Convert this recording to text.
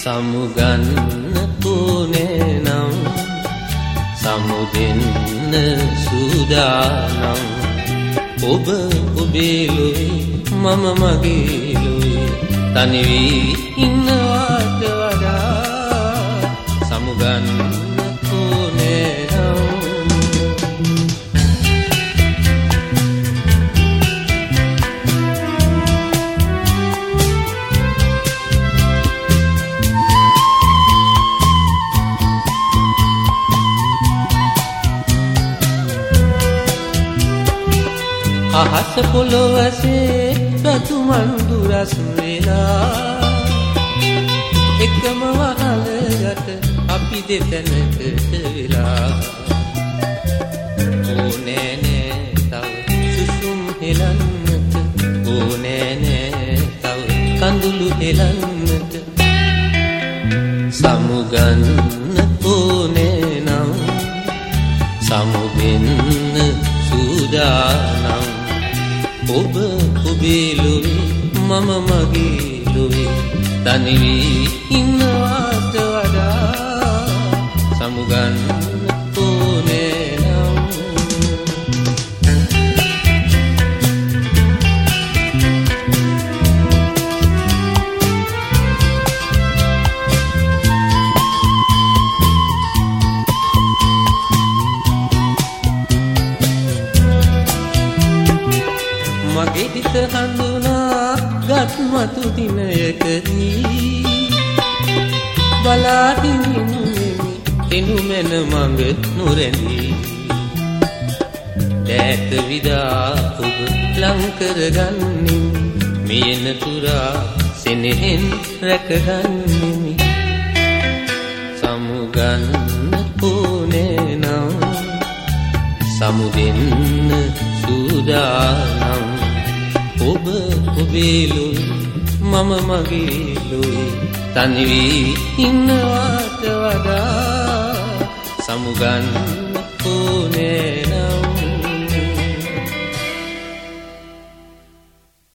සමුගන්න පුනේ නම් සමුදෙන්න සූදානම් ඔබ ඔබේ ලොවේ මම මගේ ලොවේ තනි වී ඉන්නවට වඩා සමුගන්න පුනේ නම් අහස පොළොවසේ රතුමන් දුරස් වෙලා එකම වහලකට අපි දෙතැනකට වෙලා ඕනේ නෑ තව සුසුම් හෙලන්නට ඕනේ නෑ තව කඳුළු හෙලන්නට සමුගන්න ඕනේ නම් සමුදෙන්න සූදානම් ඔබ ඔබේ ලොවේ මම මගේ ලොවේ තනි වී ඉන්නවට වඩා සමුගන්න ඕනේ නම් මගේ හිත හඳුනා ගත් මතු දිනයකදී බලාහිනිනුෙමි එනුමෙන මඟ නොරැඳී දෑත විදා ඔබ ලං කරගන්නෙමි මියන තුරා සෙනෙහෙන් රැකගන්නෙමි සමුගන්න ඕනේ නම් සමුදෙන්න සූදානම් ඔබ ඔබේ ලොවේ මම මගේ ලොවේ තනි වී ඉන්නවට වඩා සමුගන්න ඕනේ නම්